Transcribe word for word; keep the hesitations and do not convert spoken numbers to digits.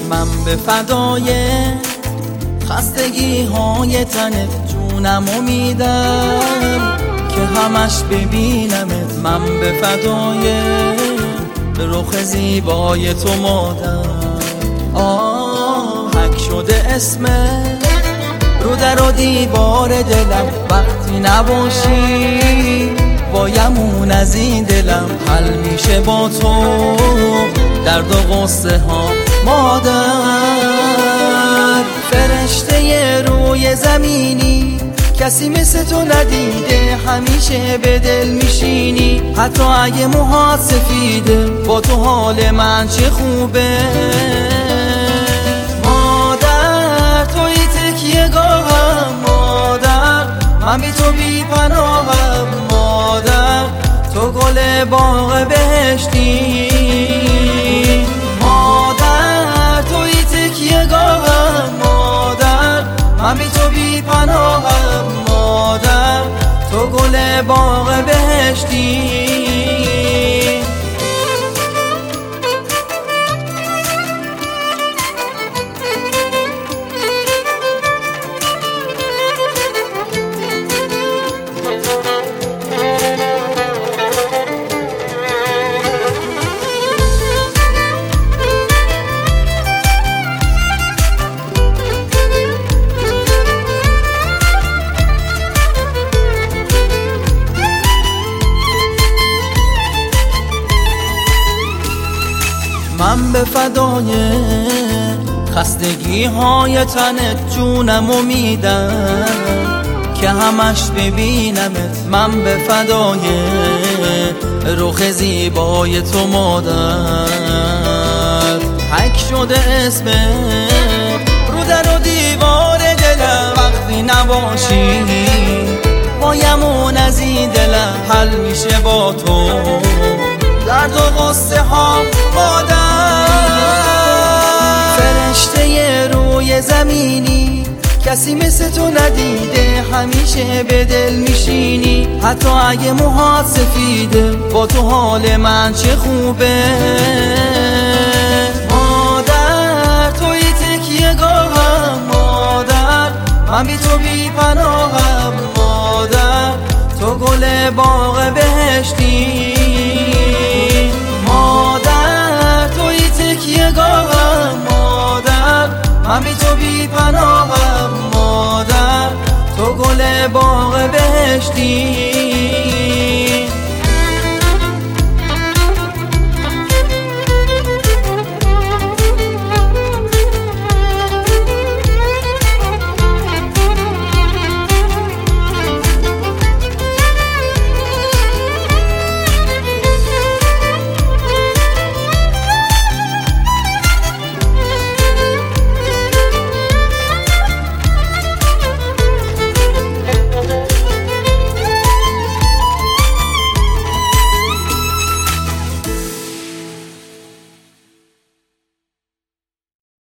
من به فدای خستگی های تنت جونمو میدم که همش ببینمت. من به فدای رخ زیبای تو مادر. آه حک شده اسمت رو در و دیوار دلم، وقتی نباشی بایمون از این دلم. حل میشه با تو درد و غصه ها مادر. فرشته روی زمینی کسی مثل تو ندیده، همیشه به دل میشینی حتی اگه موهات سفیده. با تو حال من چه خوبه مادر، توی تکیه گاهم مادر، من بی تو بی پناهم مادر، تو گل باغ بهشتی مادر، توی تکیه گاهم مادر، من بی تو بی پناهم مادر، تو گل باغ بهشتی. من به فدای خستگی های تنت جونمو میدم که همش ببینمت. من به فدای رخ زیبای تو مادر. حک شده اسمت رو در و دیوار دلم، وقتی نباشی بایمون از این دلم. حل میشه با تو درد و غصه ها مادر. فرشته روی زمینی کسی مثل تو ندیده، همیشه به دل میشینی حتی اگه موهات سفیده. با تو حال من چه خوبه مادر، توی تکیه گاهم مادر، من بی تو بی پناهم مادر، تو گل باغ بهشتی مادر، توی تکیه گاهم مادر، من بی تو بی پناهم مادر، تو گل باغ بهشتی.